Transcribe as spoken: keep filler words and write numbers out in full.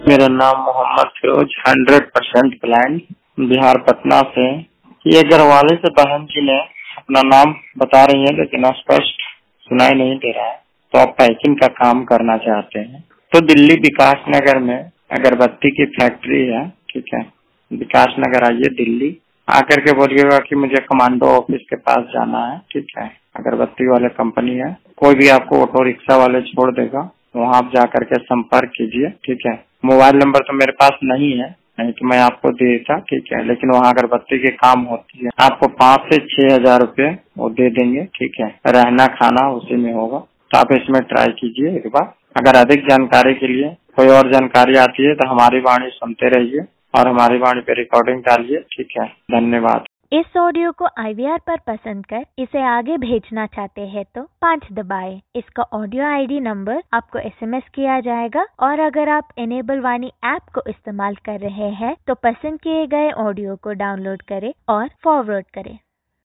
मेरा नाम Mohammad Firoz, hundred percent plan, Bihar Patna से। ये घरवाले से बहन जी ने अपना नाम बता रही है लेकिन स्पष्ट सुनाई नहीं दे रहा है, तो आप पैकिंग का काम करना चाहते हैं तो दिल्ली विकास नगर में अगरबत्ती की फैक्ट्री है, ठीक है। विकास नगर आइए दिल्ली, आकर के बोलिएगा कि मुझे कमांडो ऑफिस के पास जाना है, ठीक है। अगरबत्ती वाले कंपनी है, कोई भी आपको ऑटो रिक्शा वाले छोड़ देगा, वहाँ आप जाकर के संपर्क कीजिए, ठीक है। मोबाइल नंबर तो मेरे पास नहीं है, नहीं तो मैं आपको देता, ठीक है। लेकिन वहाँ अगरबत्ती के काम होती है, आपको पाँच से छह हजार रूपए वो दे देंगे, ठीक है। रहना खाना उसी में होगा, तो आप इसमें ट्राई कीजिए एक बार। अगर अधिक जानकारी के लिए कोई और जानकारी आती है तो हमारी वाणी सुनते रहिए और हमारी वाणी पे रिकॉर्डिंग डालिए, ठीक है। धन्यवाद। इस ऑडियो को आई वी आर पर पसंद कर इसे आगे भेजना चाहते हैं तो पाँच दबाएं। इसका ऑडियो आई डी नंबर आपको एस एम एस किया जाएगा और अगर आप इनेबल वाणी ऐप को इस्तेमाल कर रहे हैं तो पसंद किए गए ऑडियो को डाउनलोड करें और फॉरवर्ड करें।